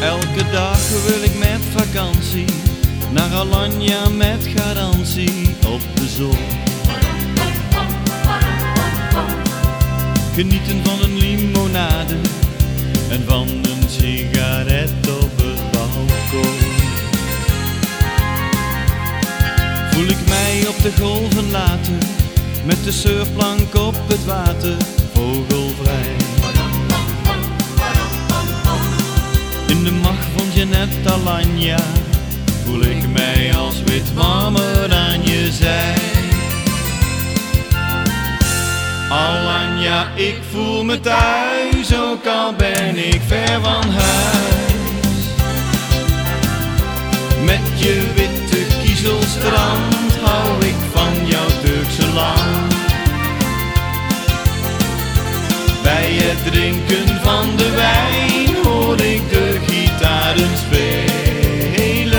Elke dag wil ik met vakantie naar Alanya met garantie op de zon. Genieten van een limonade en van een sigaret op het balkon. Voel ik mij op de golven laten, met de surfplank op het water, vogelvrij. In de macht van Jeanette Alanya voel ik mij als wit marmer aan je zij. Alanya, ik voel me thuis, ook al ben ik ver van huis. Met je witte kiezelstrand hou ik van jouw Turkse land. Bij het drinken van de wijn hoor ik de gitaren spelen.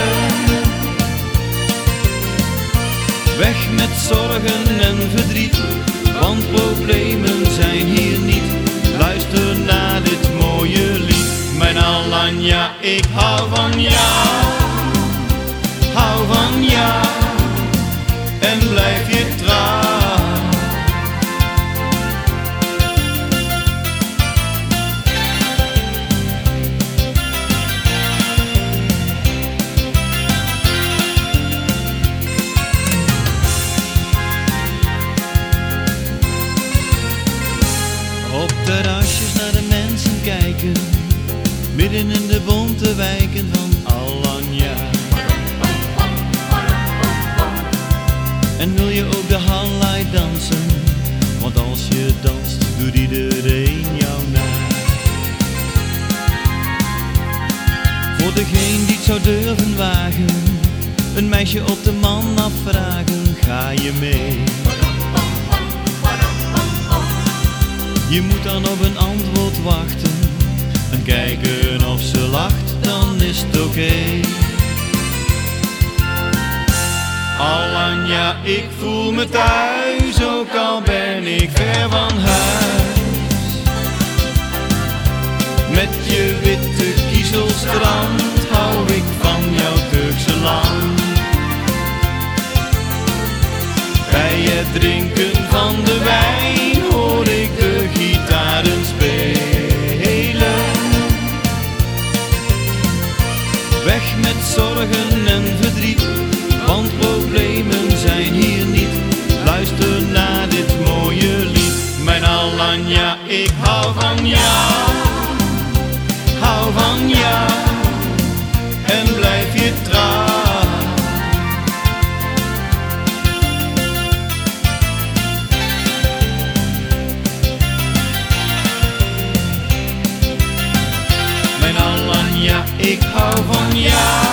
Weg met zorgen en verdriet, want problemen zijn hier niet. Luister naar dit mooie lied. Mijn Alanya, ik hou van jou, hou van jou en blijf je trouw. Op terrasjes naar de mensen kijken, midden in de bonte wijken van Alanya. En wil je ook de hallei dansen, want als je danst doet iedereen jou na. Voor degene die het zou durven wagen, een meisje op de man afvragen, ga je mee? Je moet dan op een antwoord wachten en kijken of ze lacht, dan is het oké. Alanya, ik voel me thuis, ook al ben ik ver van huis. Met je witte kiezelstrand hou ik van jouw Turkse land. Bij het drinken van de wijn hoor ik de gitaren spelen. Weg met zorgen en verdriet, want problemen zijn hier niet. Luister naar dit mooie lied. Mijn Alanya, ik hou van jou, hou van jou en blijf je trouw. Mijn Alanya, ik hou van jou.